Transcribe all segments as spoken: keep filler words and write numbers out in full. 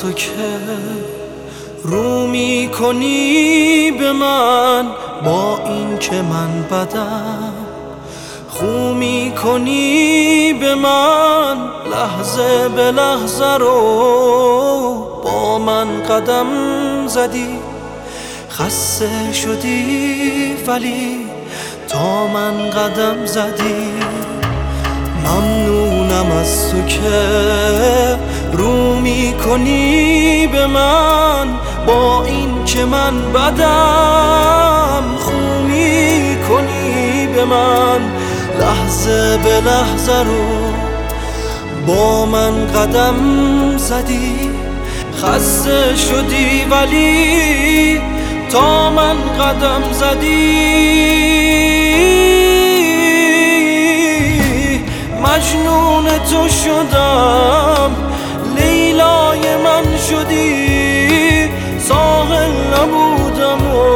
تو که رو می کنی به من، با این که من بدم خو می کنی به من، لحظه به لحظه رو با من قدم زدی، خسته شدی ولی تا من قدم زدی. ممنونم از تو که رو می کنی به من، با این که من بدم خو می کنی به من، لحظه به لحظه رو با من قدم زدی، خسته شدی ولی تا من قدم زدی. مجنون تو شدم، لیلای من شدی، ساحل نبودم و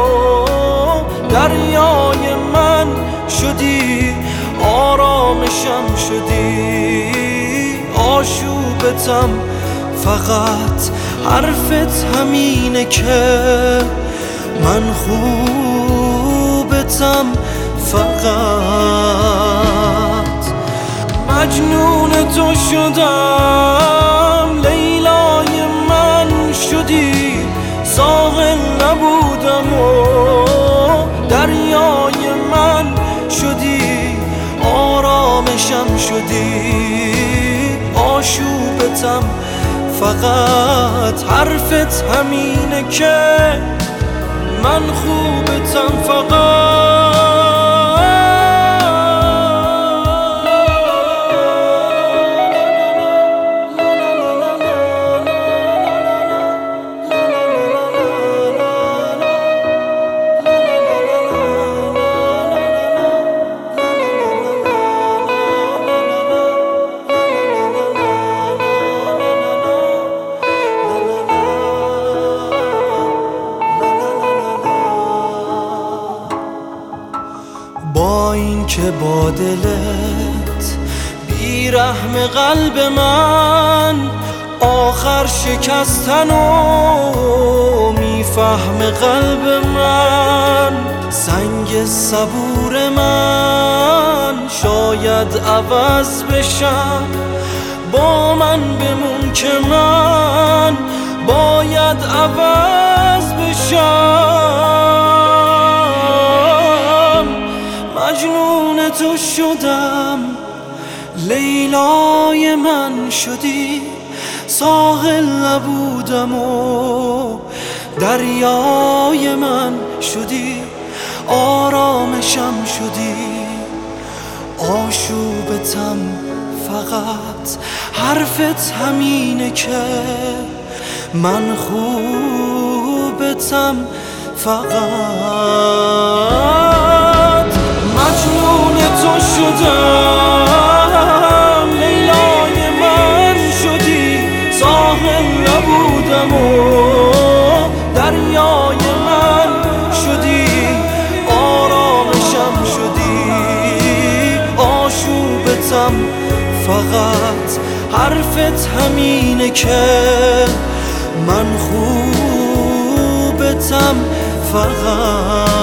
دریای من شدی، آرامشم شدی، آشوبتم، فقط حرفت همینه که من خوبتم فقط. مجنون تو شدم، لیلای من شدی، ساحل نبودم و دریای من شدی، آرامشم شدی، آشوبتم، فقط حرفت همینه که من خوبتم فقط. با این که با دلت بیرحم قلب من، آخر شکستن و میفهم قلب من، سنگ صبور من شاید عوض بشم، با من بمون که من باید عوض بشم. مجنون تو شدم، لیلای من شدی، ساحل نبودم و دریای من شدی، آرامشم شدی، آشوبتم، فقط حرفت همینه که من خوبتم فقط. مجنون تو شدم، لیلای من شدی، ساحل نبودم و دریای من شدی، آرامشم شدی، آشوبتم، فقط حرفت همینه که من خوبتم فقط.